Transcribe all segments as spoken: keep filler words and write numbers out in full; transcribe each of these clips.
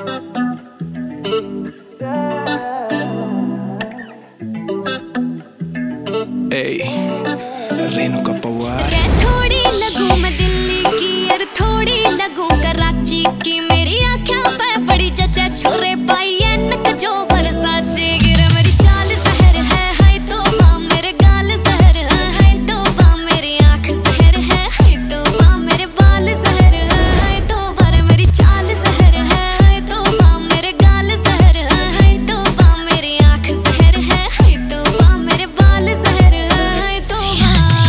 Ey, Reno Capaguar। थोड़ी लगूं मैं दिल्ली की और थोड़ी लगूं कराची की। मेरी आँखों पे बड़ी जचे छुरे पाई एनक जो बरसाचे गिर। मेरी चाल जहर है हाय तौबा, मेरे गाल जहर है हाय तौबा, मेरी आँख जहर है हाय तौबा, मेरे बाल जहर है हाय तौबा, मेरी चाल जहर है हाय तौबा, मेरे गाल जहर है हाय तौबा, मेरी आँख जहर है हाय तौबा, मेरे बाल जहर है हाय तौबा।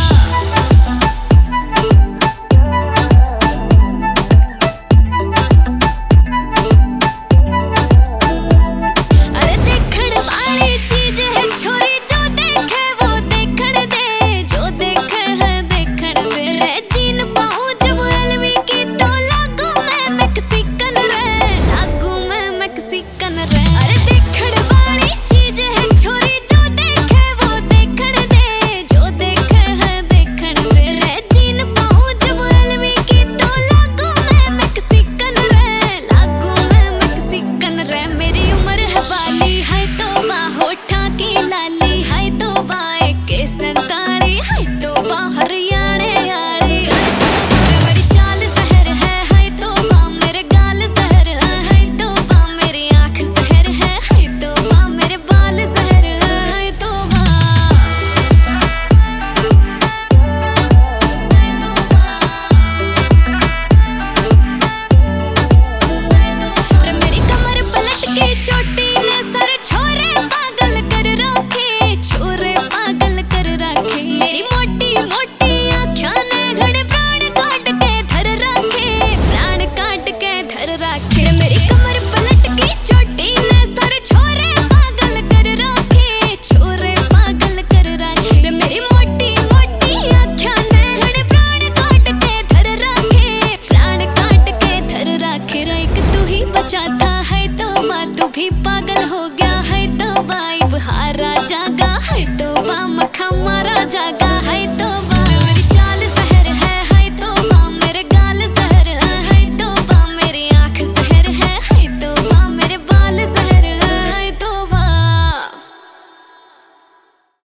बचाता है तौबा, तू भी पागल हो गया है तौबा, इब हारा जागा है तौबा, मखा मारा जागा है तौबा।